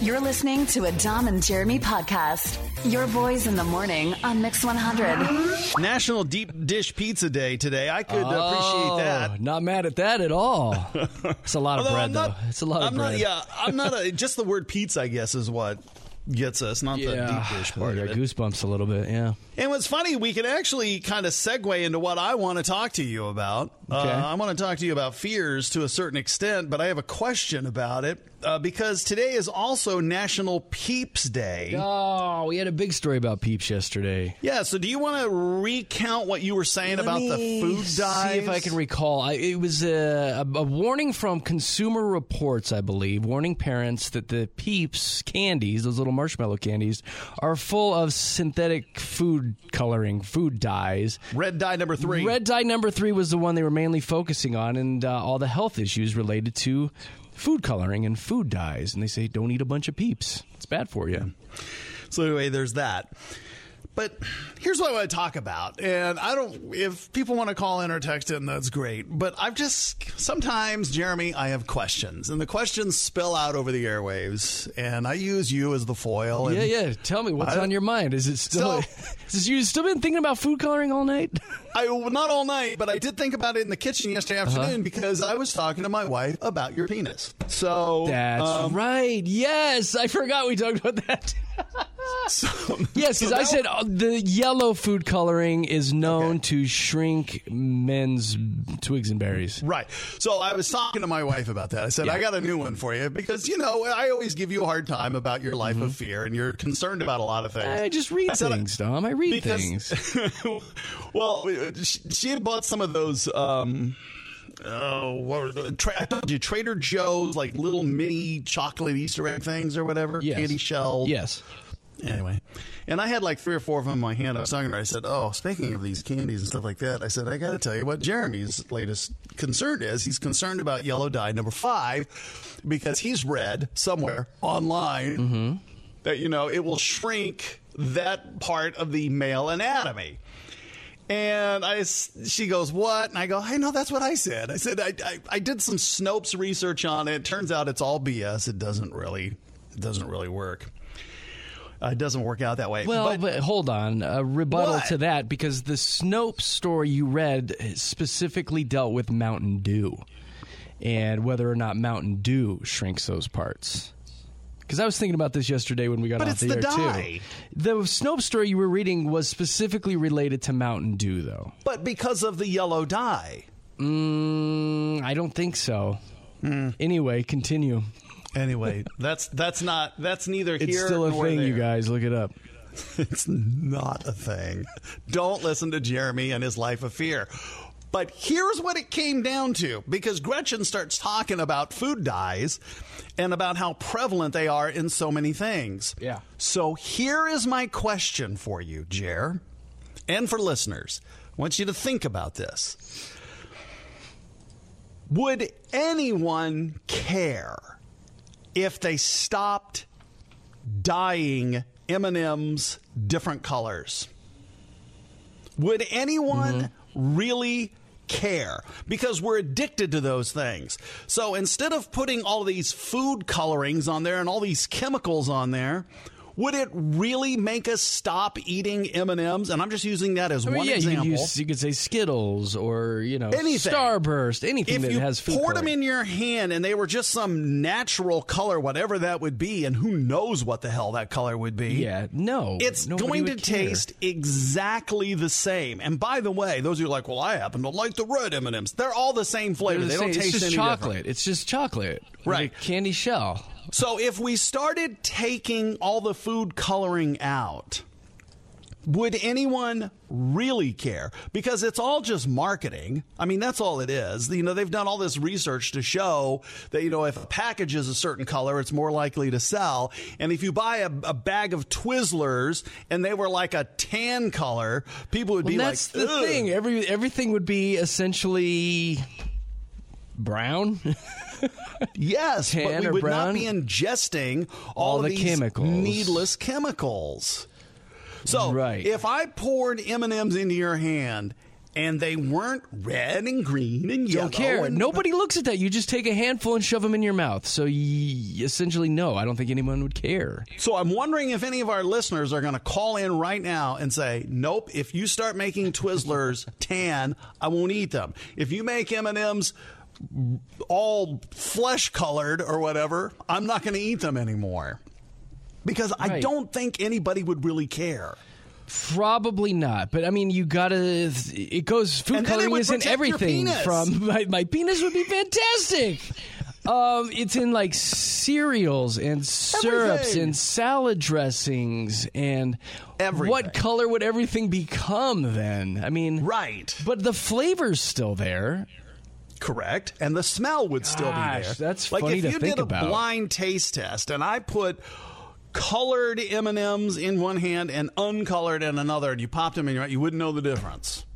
You're listening to a Dom and Jeremy podcast. Your boys in the morning on Mix 100. National Deep Dish Pizza Day today. I could appreciate that. Not mad at that at all. It's a lot of bread, though. It's a lot of bread. Just the word pizza, I guess, is what gets us, not the deep dish part of it. Goosebumps a little bit, yeah. And what's funny, we can actually kind of segue into what I want to talk to you about. Okay. I want to talk to you about fears to a certain extent, but I have a question about it because today is also National Peeps Day. Oh, we had a big story about Peeps yesterday. Yeah, so do you want to recount what you were saying about the food dyes? See if I can recall. It was a warning from Consumer Reports, I believe, warning parents that the Peeps candies, those little marshmallow candies, are full of synthetic food coloring, food dyes. Red dye number 3. Red dye number 3 was the one they were mainly focusing on, and all the health issues related to food coloring and food dyes. And they say, don't eat a bunch of Peeps. It's bad for you. So anyway, there's that. But here's what I want to talk about. And if people want to call in or text in, that's great. But sometimes, Jeremy, I have questions. And the questions spill out over the airwaves. And I use you as the foil. Yeah. Tell me, what's on your mind? Is it still... you still been thinking about food coloring all night? Not all night, but I did think about it in the kitchen yesterday afternoon because I was talking to my wife about your penis. So that's right. Yes, I forgot we talked about that. Yes, because I said the yellow food coloring is known to shrink men's twigs and berries. Right. So I was talking to my wife about that. I said, I got a new one for you because, I always give you a hard time about your life of fear and you're concerned about a lot of things. I just read things, Dom. I read things. Well, she had bought some of those... I told you, Trader Joe's, like little mini chocolate Easter egg things or whatever, candy shell. Yes. Anyway, and I had like 3 or 4 of them in my hand. I was talking to her. I said, speaking of these candies and stuff like that, I said, I got to tell you what Jeremy's latest concern is. He's concerned about yellow dye number 5 because he's read somewhere online that, it will shrink that part of the male anatomy. And she goes, what? And I go, I know, that's what I said. I said, I did some Snopes research on it. Turns out it's all BS. It doesn't really work. It doesn't work out that way. Well, but hold on. A rebuttal to that, because the Snopes story you read specifically dealt with Mountain Dew and whether or not Mountain Dew shrinks those parts. Because I was thinking about this yesterday when we got off the air, too. The Snopes story you were reading was specifically related to Mountain Dew, though. But because of the yellow dye. I don't think so. Anyway, continue. Anyway, that's neither here nor there. It's still a thing, you guys. Look it up. It's not a thing. Don't listen to Jeremy and his life of fear. But here's what it came down to, because Gretchen starts talking about food dyes and about how prevalent they are in so many things. Yeah. So here is my question for you, Jer, and for listeners. I want you to think about this. Would anyone care if they stopped dyeing M&Ms different colors? Would anyone really care? Because we're addicted to those things. So instead of putting all these food colorings on there and all these chemicals on there, would it really make us stop eating M&Ms? And I'm just using that as one example. You could say Skittles or, anything. Starburst, anything that has food If you poured coloring. them in your hand and they were just some natural color, whatever that would be, and who knows what the hell that color would be. Yeah, no. It's going to taste exactly the same. And by the way, those who are like, well, I happen to like the red M&Ms. They're all the same flavor. They don't taste it's just any chocolate. different. It's just chocolate. Right. Like a candy shell. So if we started taking all the food coloring out, would anyone really care? Because it's all just marketing. I mean, that's all it is. They've done all this research to show that, if a package is a certain color, it's more likely to sell. And if you buy a bag of Twizzlers and they were like a tan color, people would be like, that's the thing. Everything would be essentially brown. Yes, but we would not be ingesting all of these chemicals. Needless chemicals. So if I poured M&Ms into your hand And they weren't red and green and yellow. Don't care. And Nobody looks at that. You just take a handful and shove them in your mouth. So essentially, no, I don't think anyone would care. So I'm wondering if any of our listeners are going to call in right now and say, nope, if you start making Twizzlers tan, I won't eat them. If you make M&Ms all flesh colored or whatever, I'm not going to eat them anymore. Because I don't think anybody would really care. Probably not, but I mean, you gotta. It goes. Food coloring is in everything. From my penis would be fantastic. It's in like cereals and syrups and salad dressings and everything. What color would everything become then? I mean, right? But the flavor's still there. Correct, and the smell would still be there. That's like funny if to you think did a about. blind taste test, and I put colored M&Ms in one hand and uncolored in another, and you popped them in your mouth, you wouldn't know the difference.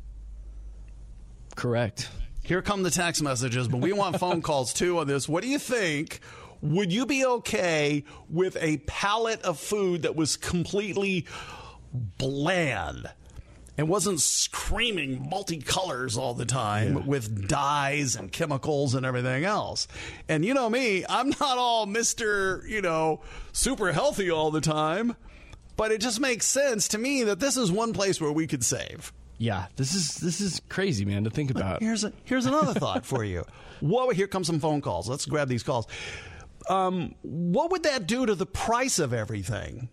Correct. Here come the text messages, but we want phone calls too on this. What do you think? Would you be okay with a palette of food that was completely bland and wasn't screaming multicolors all the time with dyes and chemicals and everything else? And you know me, I'm not all Mr., super healthy all the time, but it just makes sense to me that this is one place where we could save. Yeah, this is crazy, man, to think about. Here's another thought for you. Here come some phone calls. Let's grab these calls. What would that do to the price of everything?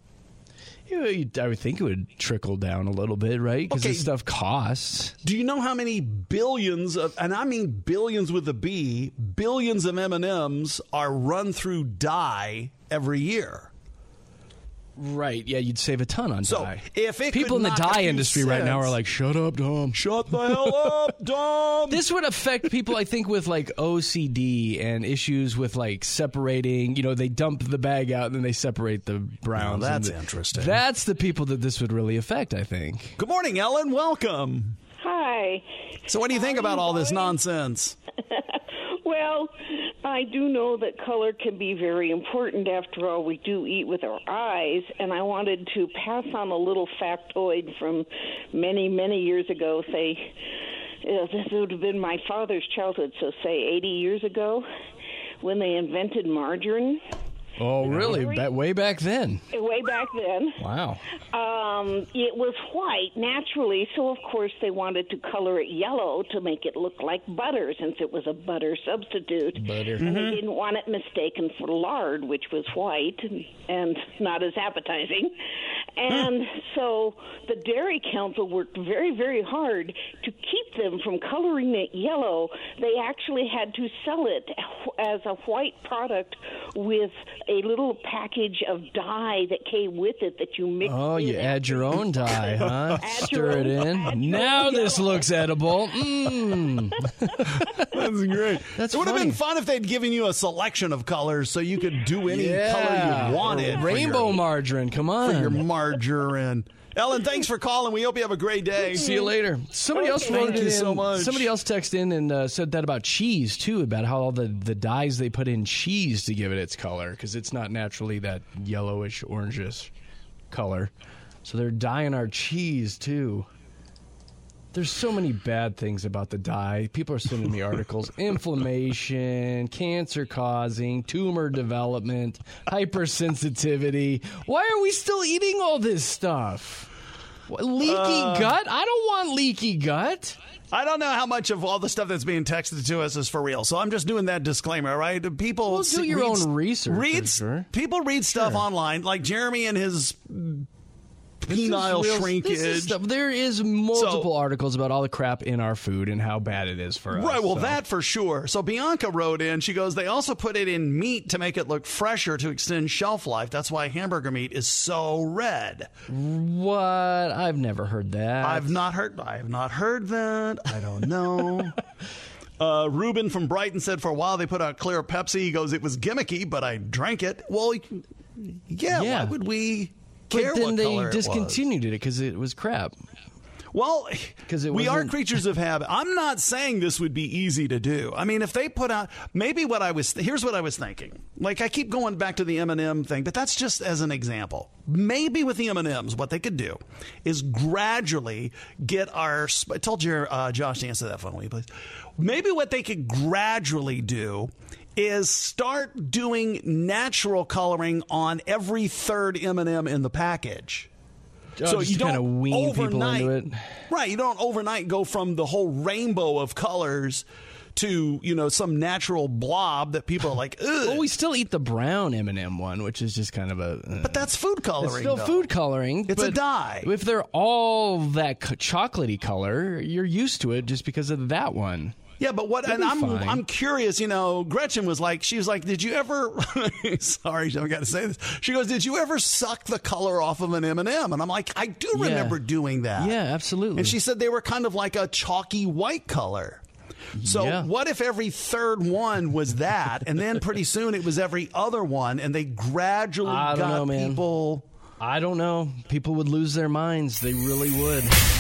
I would think it would trickle down a little bit, right? Because this stuff costs. Do you know how many billions of, and I mean billions with a B, billions of M&Ms are run through dye every year? Right. Yeah, you'd save a ton on dye. If people in the dye industry right now are like, "Shut up, Dom. Shut the hell up, Dom." This would affect people, I think, with like OCD and issues with like separating. They dump the bag out and then they separate the browns. Oh, that's interesting. That's the people that this would really affect, I think. Good morning, Ellen. Welcome. Hi. So, what do you think about all this nonsense? Well, I do know that color can be very important. After all, we do eat with our eyes, and I wanted to pass on a little factoid from many, many years ago. Say, this would have been my father's childhood, so say 80 years ago, when they invented margarine. Oh, really? Way back then? Way back then. Wow. It was white, naturally, so of course they wanted to color it yellow to make it look like butter, since it was a butter substitute. Butter. And they didn't want it mistaken for lard, which was white and not as appetizing. And so the Dairy Council worked very, very hard to keep them from coloring it yellow. They actually had to sell it as a white product with a little package of dye that came with it that you mix in. Oh, you add your own dye, huh? Stir it in. Now this looks edible. That's great. That's it would have funny. been fun if they'd given you a selection of colors so you could do any color you wanted. Rainbow margarine, come on. For your margarine. Ellen, thanks for calling. We hope you have a great day. See you later. Somebody else wrote Thank it you in. so much. Somebody else texted in and said that about cheese, too, about how all the dyes they put in cheese to give it its color, because it's not naturally that yellowish, orangish color. So they're dyeing our cheese, too. There's so many bad things about the dye. People are sending me articles. Inflammation, cancer-causing, tumor development, hypersensitivity. Why are we still eating all this stuff? Leaky gut? I don't want leaky gut. I don't know how much of all the stuff that's being texted to us is for real, so I'm just doing that disclaimer, right? People do your own research. Sure. People read stuff online, like Jeremy and his penile shrinkage. There is multiple articles about all the crap in our food and how bad it is for us. Right, well, that for sure. So Bianca wrote in, she goes, they also put it in meat to make it look fresher to extend shelf life. That's why hamburger meat is so red. What? I've never heard that. I have not heard that. I don't know. Ruben from Brighton said for a while they put out clear Pepsi. He goes, it was gimmicky, but I drank it. Well, yeah. Why would we care but then what they color discontinued it because it was crap. Well, 'Cause it we are wasn't- creatures of habit. I'm not saying this would be easy to do. I mean, if they put out, maybe here's what I was thinking. Like, I keep going back to the M&M thing, but that's just as an example. Maybe with the M&Ms, what they could do is gradually get I told Josh to answer that phone, will you please? Maybe what they could gradually do is start doing natural coloring on every third M&M in the package. So you don't kind of wean people into it. Right, you don't overnight go from the whole rainbow of colors to, some natural blob that people are like, ugh. Well, we still eat the brown M&M one, which is just kind of a... But that's food coloring, It's still though. food coloring. It's a but dye. If they're all that chocolatey color, you're used to it just because of that one. Yeah, but what? That'd And be fine. I'm curious. Gretchen was like, did you ever? Sorry, I got to say this. She goes, did you ever suck the color off of an M&M? And I'm like, I do remember doing that. Yeah, absolutely. And she said they were kind of like a chalky white color. So what if every third one was that, and then pretty soon it was every other one, and they gradually got people. I don't know. People would lose their minds. They really would.